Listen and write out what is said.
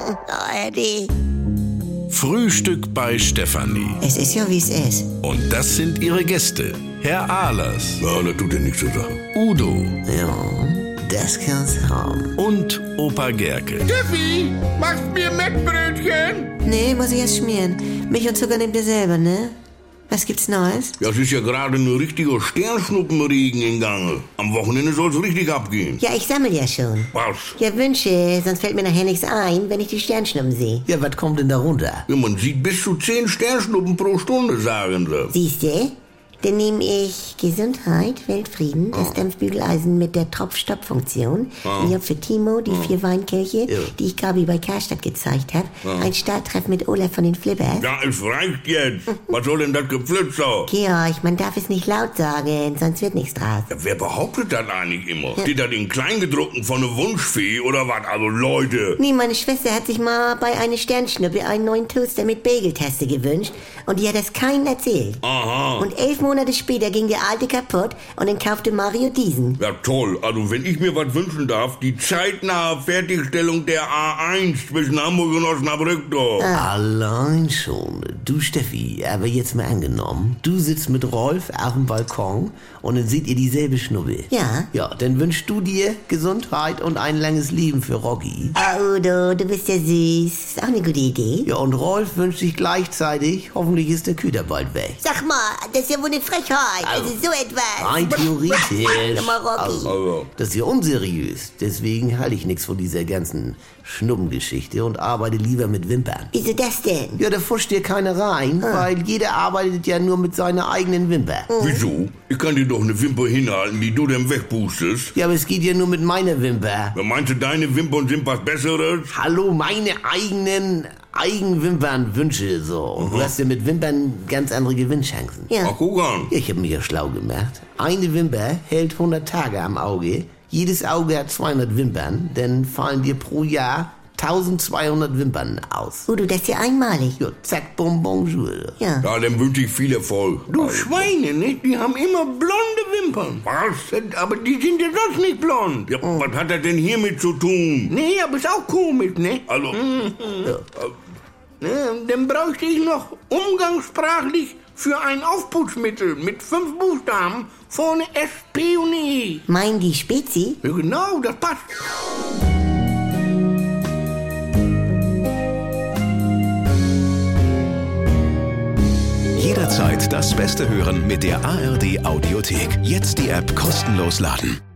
ARD. Frühstück bei Stefanie. Es ist ja, wie es ist. Und das sind ihre Gäste. Herr Ahlers. Ja, das tut ja nichts zur Sache. Udo. Ja, das kann's haben. Und Opa Gerke. Steffi, machst mir Mettbrötchen? Nee, muss ich erst schmieren. Milch und Zucker nehmt ihr selber, ne? Was gibt's Neues? Ja, es ist ja gerade ein richtiger Sternschnuppenregen in Gange. Am Wochenende soll's richtig abgehen. Ja, ich sammle ja schon. Was? Ja, Wünsche, sonst fällt mir nachher nichts ein, wenn ich die Sternschnuppen sehe. Ja, was kommt denn da runter? Ja, man sieht bis zu 10 Sternschnuppen pro Stunde, sagen sie. Siehste? Dann nehme ich Gesundheit, Weltfrieden, das Dampfbügeleisen mit der Tropf-Stopp-Funktion. Ich habe für Timo die 4 Weinkelche, die ich Gabi bei Karstadt gezeigt habe. Ein Starttreff mit Olaf von den Flippers. Ja, es reicht jetzt. Was soll denn das Geflitzer? Georg, man darf es nicht laut sagen, sonst wird nichts draus. Ja, wer behauptet das eigentlich immer? Steht das in Kleingedruckten von einer Wunschfee oder was? Also Leute. Nee, meine Schwester hat sich mal bei einer Sternschnuppe einen neuen Toaster mit Bageltaste gewünscht und die hat das keinem erzählt. Aha. Und 11 Monate später ging der alte kaputt und dann kaufte Mario diesen. Ja, toll. Also, wenn ich mir was wünschen darf, die zeitnahe Fertigstellung der A1 zwischen Hamburg und Osnabrück, doch. Allein schon. Du, Steffi, aber jetzt mal angenommen, du sitzt mit Rolf auf dem Balkon und dann seht ihr dieselbe Schnuppe. Ja. Ja, dann wünschst du dir Gesundheit und ein langes Leben für Rocky. Oh, Udo, du bist ja süß. Ist auch eine gute Idee. Ja, und Rolf wünscht sich gleichzeitig, hoffentlich ist der Köder bald weg. Sag mal, das ist ja wohl eine Frechheit. Also so etwas. Rein theoretisch. Sag mal, Rocky. Also, Das ist ja unseriös. Deswegen halte ich nichts von dieser ganzen Schnuppengeschichte und arbeite lieber mit Wimpern. Wieso das denn? Ja, da fuscht dir keiner rein, weil jeder arbeitet ja nur mit seiner eigenen Wimper. wieso? Ich kann dir doch eine Wimper hinhalten, die du dann wegpustest. Ja, aber es geht ja nur mit meiner Wimper. Wer meinte, deine Wimpern sind was Besseres? Hallo, meine Eigenwimpernwünsche so. Und du hast ja mit Wimpern ganz andere Gewinnchancen. Ja. Ach, guck an. Ja, ich habe mich ja schlau gemacht. Eine Wimper hält 100 Tage am Auge. Jedes Auge hat 200 Wimpern. Dann fallen dir pro Jahr 1200 Wimpern aus. Udo, das ist ja einmalig. Ja, zack, bom, bonjour. Ja. Ja, dann wünsche ich viel Erfolg. Du Schweine, nicht? Die haben immer blonde Wimpern. Was? Aber die sind ja sonst nicht blond. Ja, was hat das denn hiermit zu tun? Nee, aber ist auch komisch, ne? Also, dann bräuchte ich noch umgangssprachlich für ein Aufputzmittel mit 5 Buchstaben vorne SP und E. Meinen die Spezi? Ja, genau, das passt. Jederzeit das Beste hören mit der ARD Audiothek. Jetzt die App kostenlos laden.